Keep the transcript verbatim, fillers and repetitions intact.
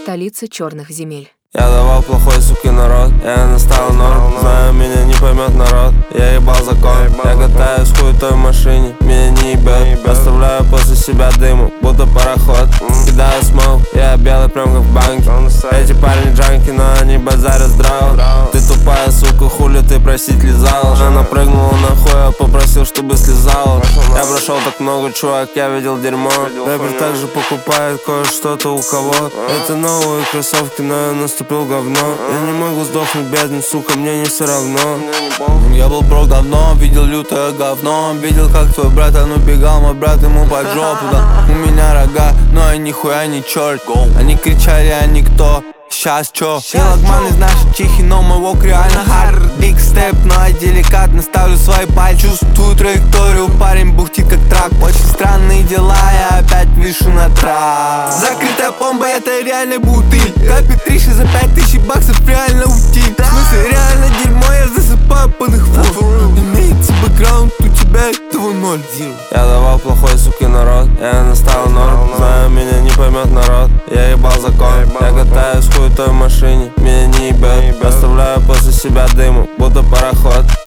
столица черных земель. Я давал плохой, суки, народ, я настал норм. Знаю, меня не поймет народ, я ебал закон. Я катаюсь в хуй той машине, меня не ебет. Оставляю после себя дыму, будто пароход. Кидаю смол, я белый прям как в банке. Эти парни джанки, но они базарят здраво. Ты тупая, сука, хули ты просить лизал. Она прыгнула нахуй, я попросил, чтобы слезала. Я прошел так много, чувак, я видел дерьмо. Рэпер также покупает кое-что-то у кого. Это новые кроссовки, но я наступил говно. Я не могу сдохнуть бедным, сука, мне не все равно. Я был брок давно, видел лютое говно. Видел, как твой брат, он убегал, мой брат ему под жопу, да. У меня рога, но я нихуя не черт. Они кричали, а никто. Сейчас чё? Силагман из нашей чихи, но мой вок реально хард. Биг степ, но я деликатно ставлю свои пальцы. Чувствую траекторию, парень бухтит как трак. Очень странные дела, я опять вишу на трак. Закрытая бомба, это реально бутыль. Как Петриши за пять тысяч баксов реально уйти. В смысле реально дерьмо, я засыпаю под их флоу. Имеется бэкграунд, у тебя этого ноль. Я давал плохой, суки, народ, я настал норм. Знаю, меня не поймет народ, я ебал закон. Я катаюсь в хуй той машине, меня не ебет. Оставляю после себя дыму, будто пароход.